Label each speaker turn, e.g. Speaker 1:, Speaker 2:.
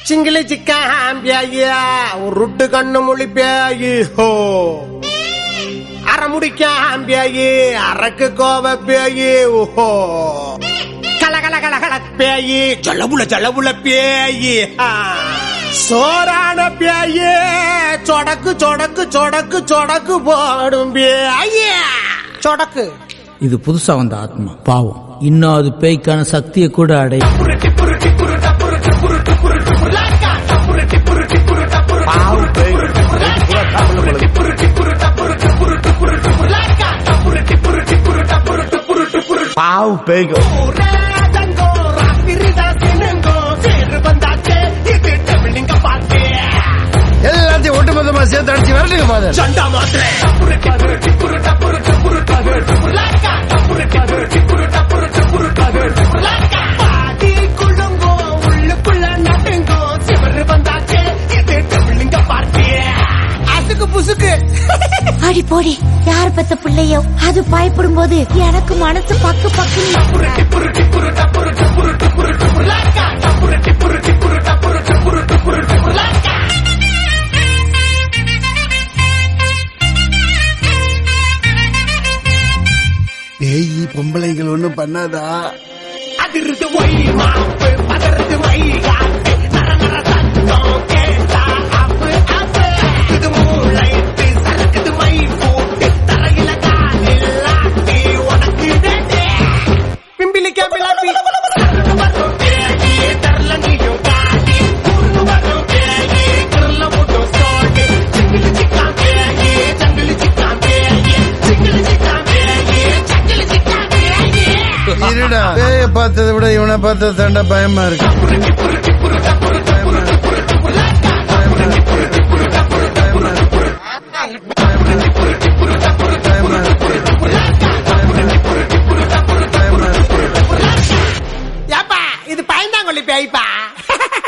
Speaker 1: சிங்கிலி சிக்கான் பேயா உருட்டு கண்ணு மொழி பேயு ஹோ அறமுடிக்கான் பேயு அரக்கு கோவ பேயு ஓஹோ கலகல கலகல பேயு ஜலபுல பேயு சோரான பேயு சொடக்கு சொடக்கு சொடக்கு சொடக்கு போடும் பேயு சொடக்கு.
Speaker 2: இது புதுசா வந்த ஆத்மா பாவம், இன்னும் அது பேய்க்கான சக்தியை கூட அடையும்.
Speaker 3: பாவம் பேய்க்கு எல்லாத்தையும் ஒட்டுமொத்தமா சேர்த்து அடிச்சு வரலுங்க பாதர்.
Speaker 4: அடி போடி, யார் பெத்த பிள்ளையோ அது பயப்படும் போது எனக்கு மனசு பக்கு பக்கு.
Speaker 3: பேய் பொம்பளைகள் ஒண்ணும் பண்ணாதா?
Speaker 1: அதிர்ந்து வை மாப்பு பதறது வை காத்து நர நர சத்தம் கேட்டா அப்பு அப்பு இது மூளை சரக்குது மை போட்டு தரையில காலில் ஆட்டி உனக்கு டேட்டே பிம்பிலிக்கா பிளாப்பி வரும் பேயி தரலங்கியும் காட்டி ஊர்ந்து வரும் பேயி கிரல்ல போட்டு சோடி சிங்கிலி சிக்கான் பேயி ஜங்கிலி சிக்கான் பேயி சிங்கிலி சிக்கான் பேயி ஜங்கிலி சிக்கான் பேயி.
Speaker 3: இருடா, பேய பார்த்ததை விட இவனை பார்த்த தாண்டா பயமா இருக்கு.
Speaker 1: இது பயந்தாங்கொல்லி பேய்ப்பா.